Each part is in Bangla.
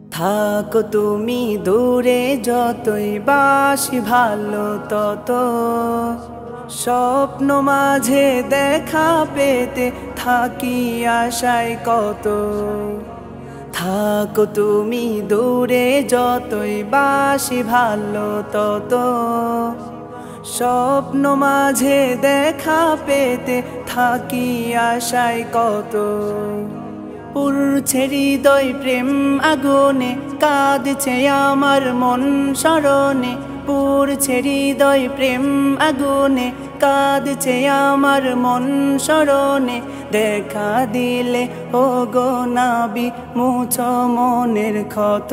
থাকো তুমি দূরে, যতই বাসি ভালো তত স্বপ্ন মাঝে দেখা পেতে থাকি আশায় কত। থাকো তুমি দূরে, যতই বাসি ভালো তত স্বপ্ন মাঝে দেখা পেতে থাকি আশায় কত। পুরছে হৃদয় প্রেম আগুনে, কাঁদছে আমার মন স্মরণে। পুরছে হৃদয় প্রেম আগুনে, কাঁদছে আমার মন স্মরণে। দেখা দিলে ও গো নাবি, মুছো মনের ক্ষত।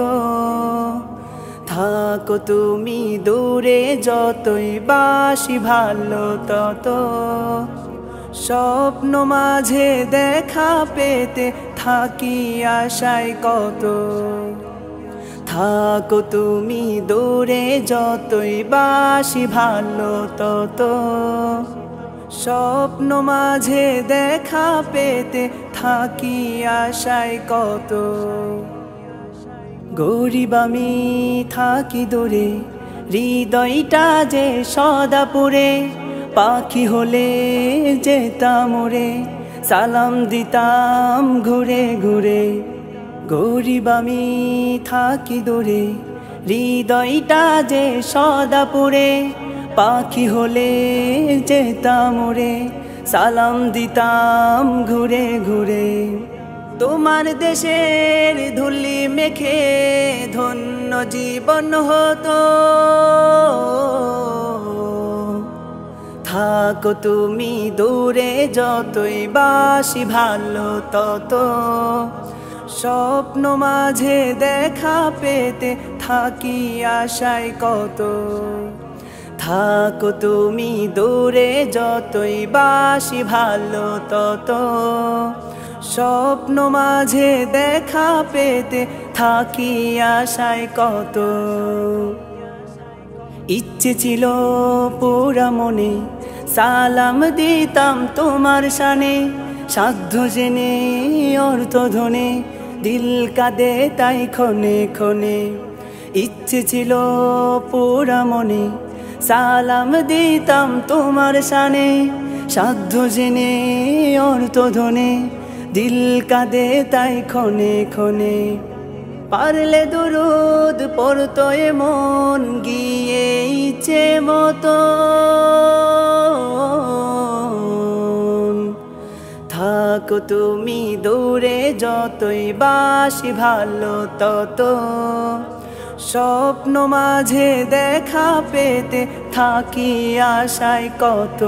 থাকো তুমি দূরে, যতই বাসি ভালো তত স্বপ্ন মাঝে দেখা পেতে থাকি আশায় কত। থাকো তুমি দূরে, যতই বাসি ভালো তত স্বপ্ন মাঝে দেখা পেতে থাকি আশায় কত। গরিব আমি থাকি দূরে, হৃদয়টা যে সদা পুরে। পাখি হলে যেতাম উড়ে, সালাম দিতাম ঘুরে ঘুরে। গরিব আমি থাকি দূরে, হৃদয়টা যে সদা পুরে। পাখি হলে যেতাম উড়ে, সালাম দিতাম ঘুরে ঘুরে। তোমার দেশের ধুলি মেখে ধন্য জীবন হতো। থাকো তুমি দূরে, যতই বাসি ভালো তত স্বপ্ন মাঝে দেখা পেতে থাকি আশায় কত। থাকো তুমি দূরে, যতই বাসি ভালো তত স্বপ্ন মাঝে দেখা পেতে থাকি আশায় কত। ইচ্ছে ছিল পুরা মনে, সালাম দিতাম তোমার শানে। সাধ্য জেনে অর্থ ধনে, দিল কাঁদে তাই ক্ষণে ক্ষণে। ইচ্ছে ছিল পুরা মনে, সালাম দিতাম তোমার শানে। সাধ্য জেনে অর্থ ধনে, দিল কাঁদে তাই ক্ষণে ক্ষণে। পারলে দুরুদ পড়তো এমন গিয়ে ইচ্ছে মতো। থাকো তুমি দূরে, যতই বাসি ভালো তত স্বপ্ন মাঝে দেখা পেতে থাকি আশায় কত।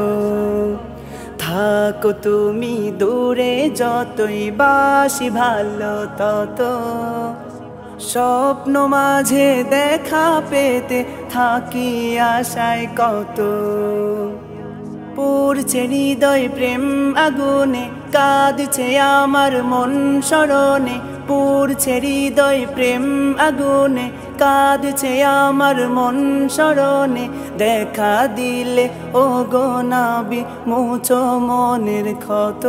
থাকো তুমি দূরে, যতই বাসি ভালো তত স্বপ্ন মাঝে দেখা পেতে থাকি আশায় কত। পুরছে হৃদয় প্রেম আগুনে, কাঁদছে আমার মন স্মরণে। পুরছে হৃদয় প্রেম আগুনে, কাঁদছে আমার মন স্মরণে। দেখা দিলে ও গো নাবি, মুছো মনের ক্ষত।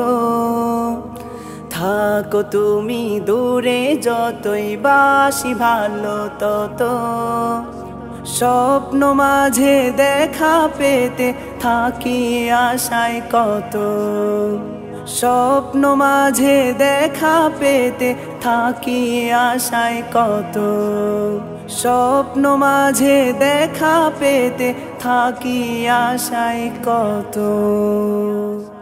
থাকো তুমি দূরে, যতই বাসি ভালো তত স্বপ্ন মাঝে দেখা পেতে থাকি আশায় কত। স্বপ্ন মাঝে দেখা পেতে থাকি আশায় কত। স্বপ্ন মাঝে দেখা পেতে থাকি আশায় কত।